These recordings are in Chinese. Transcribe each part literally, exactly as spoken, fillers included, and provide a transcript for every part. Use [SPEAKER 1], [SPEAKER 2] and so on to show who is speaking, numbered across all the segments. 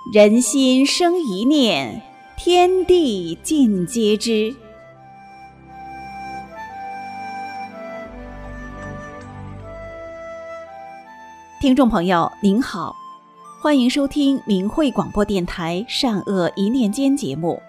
[SPEAKER 1] 人心生一念，天地尽皆知。听众朋友您好，欢迎收听明慧广播电台善恶一念间节目。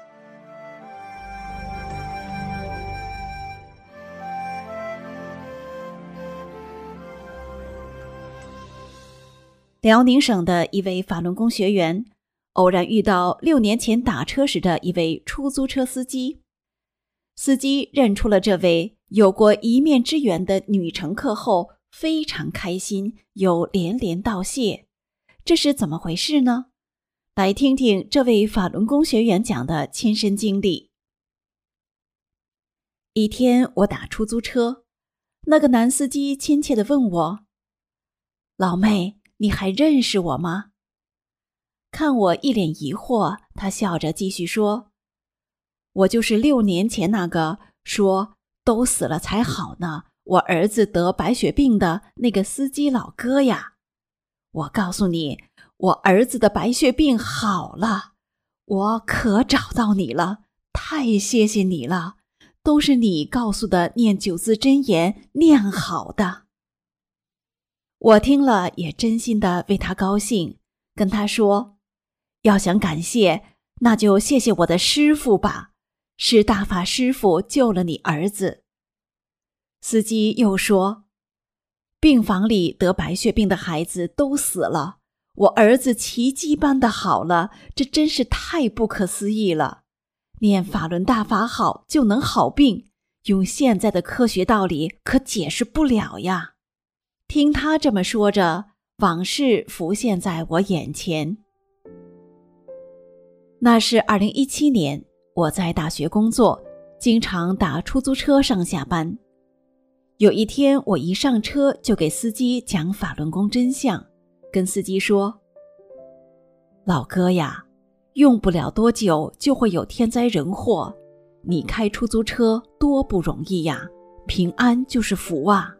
[SPEAKER 1] 辽宁省的一位法轮功学员偶然遇到六年前打车时的一位出租车司机，司机认出了这位有过一面之缘的女乘客后，非常开心，又连连道谢。这是怎么回事呢？来听听这位法轮功学员讲的亲身经历。一天我打出租车，那个男司机亲切地问我：老妹，你还认识我吗？看我一脸疑惑，他笑着继续说：我就是六年前那个说都死了才好呢，我儿子得白血病的那个司机老哥呀。我告诉你，我儿子的白血病好了，我可找到你了，太谢谢你了，都是你告诉的念九字真言念好的。我听了也真心的为他高兴，跟他说，要想感谢，那就谢谢我的师父吧，是大法师父救了你儿子。司机又说，病房里得白血病的孩子都死了，我儿子奇迹般的好了，这真是太不可思议了。念法轮大法好就能好病，用现在的科学道理可解释不了呀。听他这么说着，往事浮现在我眼前。那是二零一七年，我在大学工作，经常打出租车上下班。有一天我一上车就给司机讲法轮功真相，跟司机说，老哥呀，用不了多久就会有天灾人祸，你开出租车多不容易呀，平安就是福啊。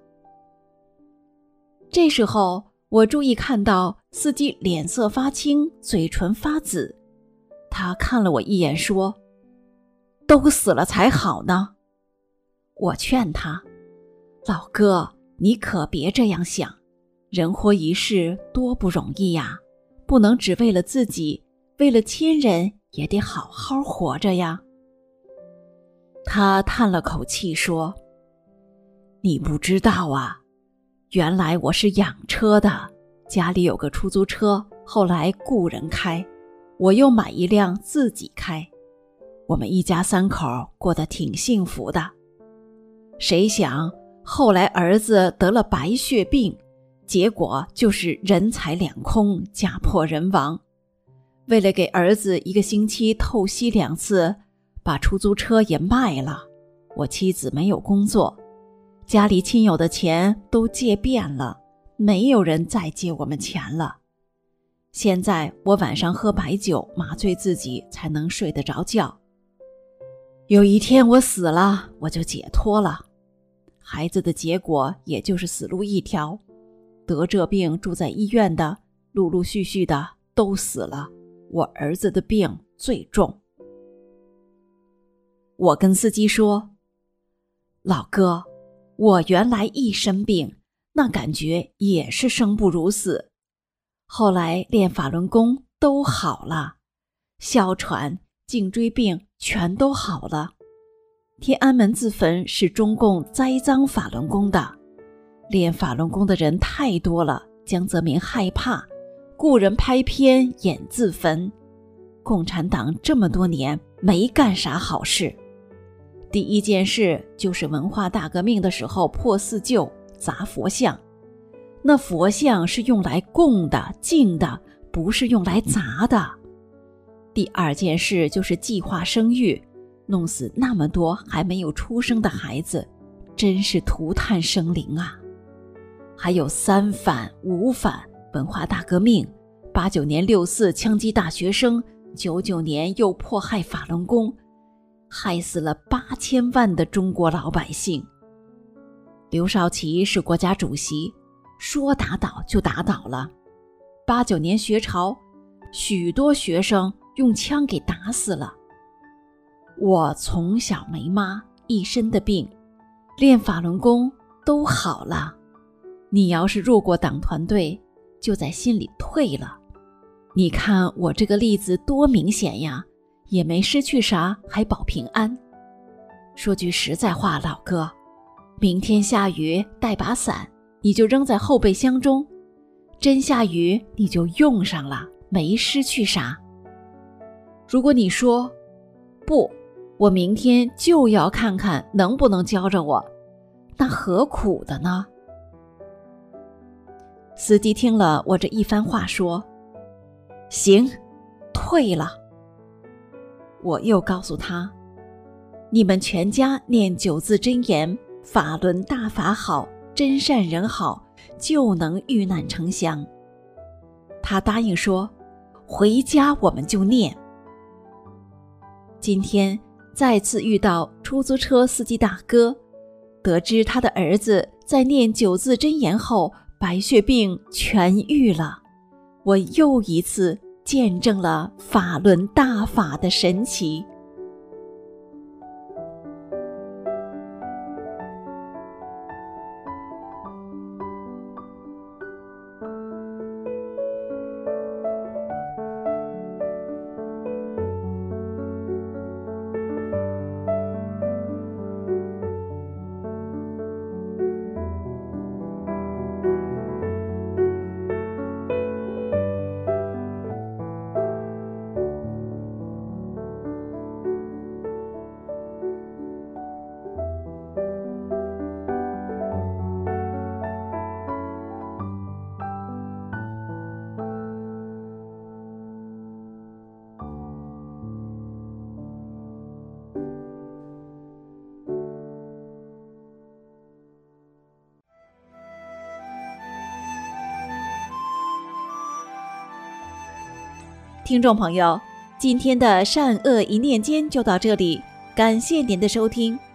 [SPEAKER 1] 这时候我注意看到司机脸色发青，嘴唇发紫，他看了我一眼说，都死了才好呢。我劝他，老哥，你可别这样想，人活一世多不容易呀，不能只为了自己，为了亲人也得好好活着呀。他叹了口气说，你不知道啊，原来我是养车的，家里有个出租车，后来雇人开，我又买一辆自己开，我们一家三口过得挺幸福的。谁想后来儿子得了白血病，结果就是人财两空，家破人亡。为了给儿子一个星期透析两次，把出租车也卖了。我妻子没有工作，家里亲友的钱都借遍了，没有人再借我们钱了。现在我晚上喝白酒麻醉自己才能睡得着觉。有一天我死了，我就解脱了。孩子的结果也就是死路一条，得这病住在医院的陆陆续续的都死了，我儿子的病最重。我跟司机说，老哥，我原来一生病，那感觉也是生不如死，后来练法轮功都好了，哮喘、颈椎病全都好了。天安门自焚是中共栽赃法轮功的，练法轮功的人太多了，江泽民害怕，雇人拍片演自焚。共产党这么多年没干啥好事，第一件事就是文化大革命的时候破四旧砸佛像，那佛像是用来供的敬的，不是用来砸的。第二件事就是计划生育，弄死那么多还没有出生的孩子，真是涂炭生灵啊。还有三反五反，文化大革命，八九年六四枪击大学生，九九年又迫害法轮功，害死了八千万的中国老百姓。刘少奇是国家主席，说打倒就打倒了。八九年学潮， 许多学生用枪给打死了。我从小没妈，一身的病，练法轮功都好了。你要是入过党团队，就在心里退了。你看我这个例子多明显呀，也没失去啥，还保平安。说句实在话，老哥，明天下雨带把伞，你就扔在后备箱中，真下雨你就用上了，没失去啥。如果你说不，我明天就要看看能不能教着我，那何苦的呢？司机听了我这一番话说，行，退了。我又告诉他，你们全家念九字真言，法轮大法好，真善人好，就能遇难成祥。他答应说，回家我们就念。今天再次遇到出租车司机大哥，得知他的儿子在念九字真言后，白血病痊愈了。我又一次见证了法轮大法的神奇。听众朋友，今天的善恶一念间就到这里，感谢您的收听。